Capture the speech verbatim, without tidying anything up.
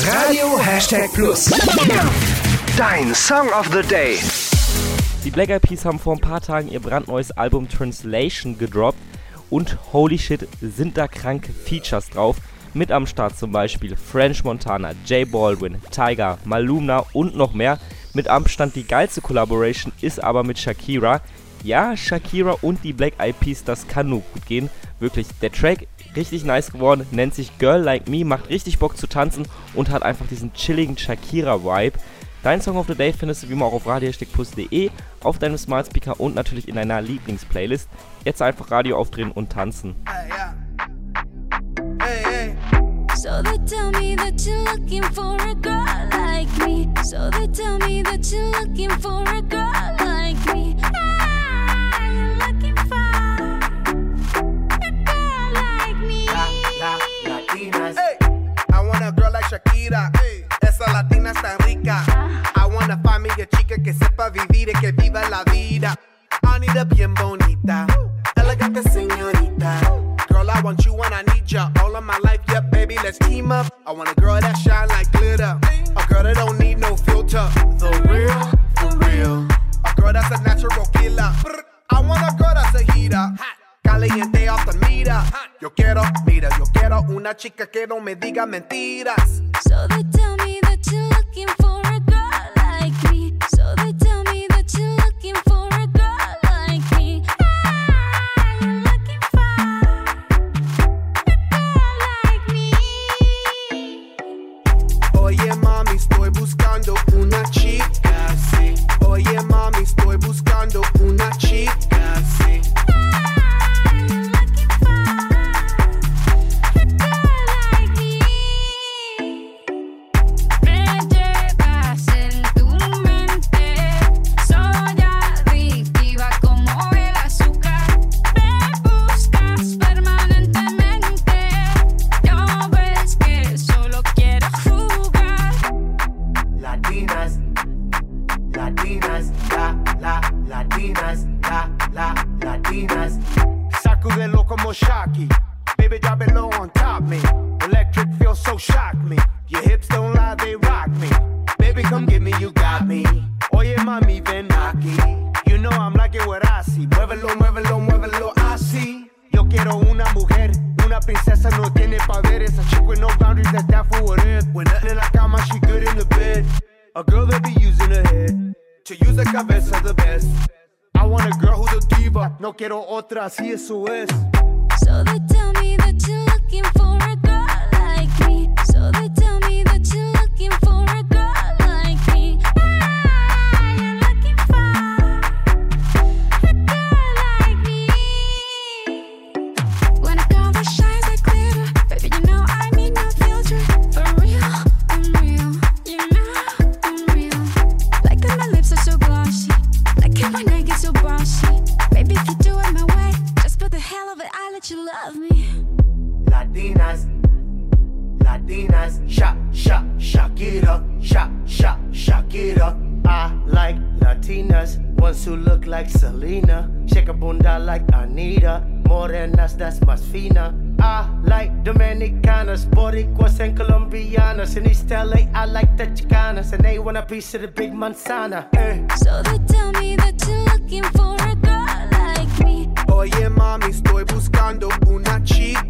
Radio Hashtag Plus. Dein Song of the Day. Die Black Eyed Peas haben vor ein paar Tagen ihr brandneues Album Translation gedroppt und holy shit, sind da kranke Features drauf. Mit am Start zum Beispiel French Montana, J Balvin, Tyga, Maluma und noch mehr. Mit Abstand die geilste Collaboration ist aber mit Shakira. Ja, Shakira und die Black Eyed Peas, das kann nur gut gehen. Wirklich, der Track richtig nice geworden, nennt sich Girl Like Me, macht richtig Bock zu tanzen und hat einfach diesen chilligen Shakira-Vibe. Dein Song of the Day findest du wie immer auch auf radio hashtag plus punkt de, auf deinem Smart Speaker und natürlich in deiner Lieblingsplaylist. Jetzt einfach Radio aufdrehen und tanzen. Hey, yeah. Hey, hey. So they tell me that you're looking for a girl like me. So they tell me that you're looking for a girl like me. Ah, you're looking for a girl like me. La, la, Latinas. Hey. I want a girl like Shakira. Hey. Esa latina está rica. I wanna find me a chica que sepa vivir y que viva la vida. I need a bien bonita, elegante señorita. Girl, I want you and I need ya all of my life, yeah, baby, let's team up. I want a girl that shine like glitter, a girl that don't need no filter. The real, for real. A girl that's a natural killer. I want a girl that's a heater, caliente off the meter. Yo quiero, mira, yo quiero una chica que no me diga mentiras. So they tell me that you're looking for a girl like me. So they tell me that you're looking for a girl like me. Ah, you're looking for a girl like me. Oye mami, estoy buscando una chica, sí. Oye mami, estoy buscando una chica, sí. Ah, you're looking for a girl like me. Me llevas en tu mente, soy adictiva como el azúcar. Me buscas permanentemente, ya ves que solo quiero jugar. Latinas, Latinas, la, la, Latinas, la, la, Latinas. Sacudelo como Shaki, baby drop it low on top me. Electric feels so shock me. Your hips don't lie, they rock me. Baby come get me, you got me. Oye mami, ven aquí. You know I'm like it what I see. Muévelo, muévelo, muévelo así. Yo quiero una mujer, una princesa no tiene poderes. A chick with no boundaries, that's down for what it is. When nothing in la cama, she good in the bed. A girl that be using her head to use the cabeza the best. I want a girl who's a diva. No quiero otra, así eso es. So they tell me that you're looking for a girl like me. So they tell me that you're looking for a girl like me. Ah, you're looking for a girl like me. When a girl that shines like glitter, baby, you know I need no filter. For real, I'm real. You know I'm real. Like that my lips are so glossy. Like how my neck gets so bossy. Baby, if you do it my way, just for the hell of it, I let you love me. Latinas, Latinas, sha, sha, Shakira, sha, sha, Shakira. I like Latinas, ones who look like Selena, shake a bunda like Anita, morenas that's más fina. I like Dominicanas, Boricuas and Colombianas. In East L A, I like the Chicanas, and they want a piece of the big manzana. Eh. So they tell me that you're looking for a girl like me. Oye mami, estoy buscando una chica.